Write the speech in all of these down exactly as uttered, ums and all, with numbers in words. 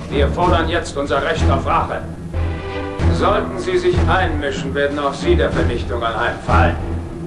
Wir fordern jetzt unser Recht auf Rache. Sollten Sie sich einmischen, werden auch Sie der Vernichtung anheimfallen.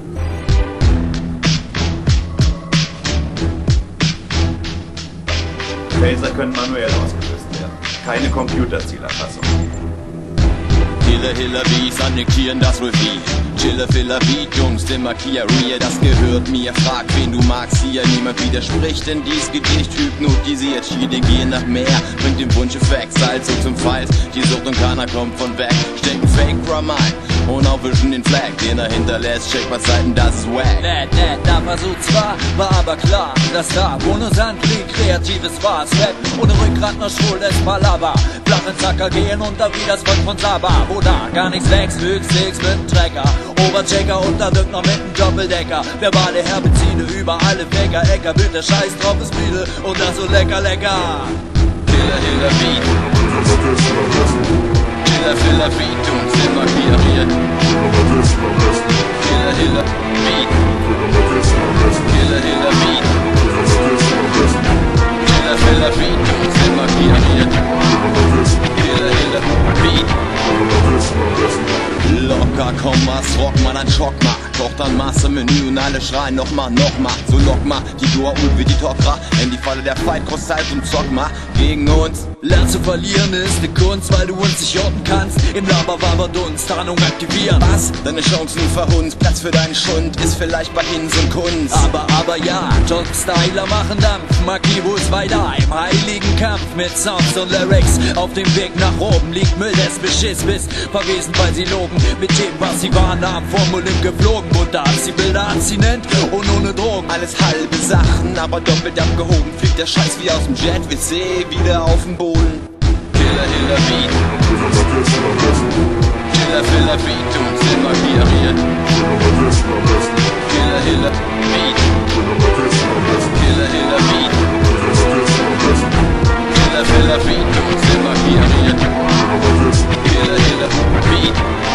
Phaser können manuell ausgelöst werden. Keine Computerzielerfassung. Hiller, Hiller, Bees, annektieren das Revier. Chiller, Filler, Beat, Jungs, demarkiere, das gehört mir. Frag, wen du magst, hier niemand widerspricht, denn dies Gedicht hypnotisiert. Schiede gehen nach mehr, bringt den Wunscheffekt, Salz zum Falz. Die Sucht und keiner kommt von weg. Stecken Fake Drum ein und aufwischen den Flag, den er hinterlässt. Check was Seiten, das ist wack. Nett, nett, da versucht zwar, war aber klar, dass da, wo nur Sand liegt, kreatives war's. Rap ohne Rückgrat, nur schwules Palaver. Flach in Zacker gehen unter wie das Volk von Saba. Wo da gar nichts wächst, höchst nix mit dem Trecker. Oberchecker und da wirkt noch mit dem Doppeldecker. Verbale Herbizide über alle Fächer. Äcker, bitte scheiß drauf, ist müde und das so lecker, lecker. Hiller, Hiller, Beat. Chiller, Filler, Beat, Jungs, demarkiert. Hiller, Hiller, Beat. Hiller, Hiller, Beat. Chiller, Filler, Beat, Jungs, demarkiert. Hiller, Hiller, Beat. Locker, komm, was rock mal, dann schock mal. Koch dann Masse Menü und alle schreien nochmal, nochmal. So lock mal die Dua und wie die Tokra. In die Falle der Fight, kostet Zeit und zock mal gegen uns. Lern zu verlieren ist ne Kunst, weil du uns nicht orten kannst. Im Laberwaberdunst, Tarnung aktivieren. Was? Deine Chancen verhunzt, Platz für deinen Schund ist vielleicht bei Ins und Kunst. Aber, aber ja, Top-Styler machen Dampf. Magie, wo ist weiter? Im heiligen Kampf mit Sounds und Lyrics. Auf dem Weg nach oben liegt Müll des Beschiss. Bist verwesen, weil sie loben. Mit dem, was sie wahrnahmen, Formulen geflogen. Bunter als sie Bilder abstinent und ohne Drogen. Alles halbe Sachen, aber doppelt abgehoben. Fliegt der Scheiß wie aus dem Jet, wir sehen wieder auf dem Boden. Killer, Hiller, Beat. Chiller, Filler, Beat, Jungs, demarkiert. Killer, Hiller, Beat. Killer, Hiller, Beat. Killer, Filler, Beat, Jungs, demarkiert. Killer, Hiller, Beat.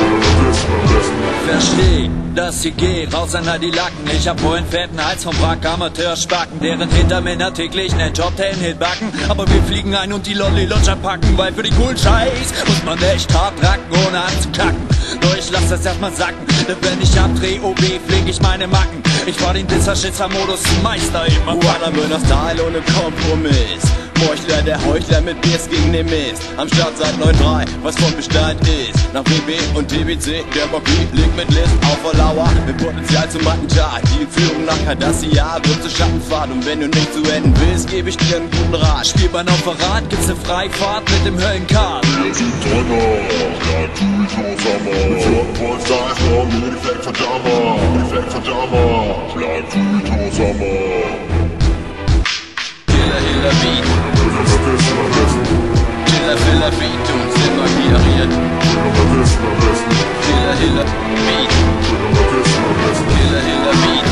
Versteh, dass sie geht, raus an die Lacken. Ich hab vorhin fetten Hals vom Wrack, Amateurspacken, deren Hintermänner täglich nen Top Ten Hit backen. Aber wir fliegen ein und die Lolli-Lutscher packen, weil für die coolen Scheiß muss man echt hart racken, ohne anzukacken. Doch ich lass das erstmal sacken, denn wenn ich abdreh, O B, flieg ich meine Macken. Ich fahr den Disser-Schitzer-Modus zum Meister immer. Wanna Style ohne Kompromiss. Meuchler, der Heuchler mit Biers gegen den Mist. Am Start seit neun drei, was von Bestand ist. Nach W B und T B C, der Mobil liegt mit List auf der Lauer. Mit Potenzial zum Attentat. Die Führung nach Cardassia wird zur Schattenfahrt. Und wenn du nicht zu enden willst, gebe ich dir einen guten Rat. Spielbahn auf Verrat, gibt's ne Freifahrt mit dem Höllenkart. Wir sind Donner, ja tu ich los, Hammer. Mit Flotten wollen Style, mir die Fleck verdammer. Die Fleck verdammer, ja tu ich los, Hammer. Killer, Hiller, Beat. Chiller, Filler, Beat, Jungs, demarkiert. Killer, Hiller, Beat. Killer, Hiller, Beat.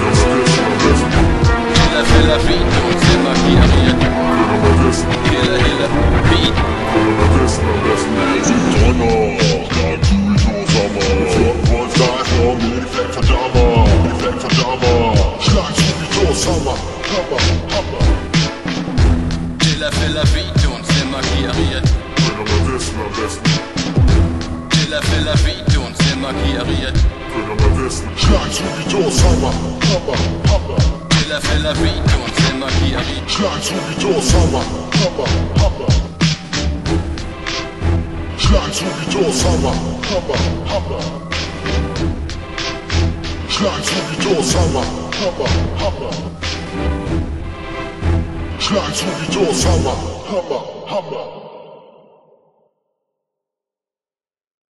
Killer, Filler, Beat, Jungs, demarkiert. Killer, Hiller, Beat. Wir sind Donner, ja tu ich los, Hammer. Mit Flotten wollen Style, mir die Fleck verdammer. Die Fleck verdammer, schlag zu wie los, Hammer. Hammer, Hammer. Chiller, Filler, Beat, Jungs, demarkiert. Können wir wissen am besten. Chiller, Filler, Beat, Jungs, demarkiert. Können wir wissen. Schlag zu wie los, Hammer. Hammer, Hammer. Chiller, Filler, Beat, Jungs, demarkiert. Schlag zu wie los, Hammer. Hammer, Hammer. Schlag zu wie los, Hammer. Hammer, Hammer. Schlag zu wie los, Hammer. Hammer, Hammer. Schlag zu wie los, Hammer. Hammer, Hammer.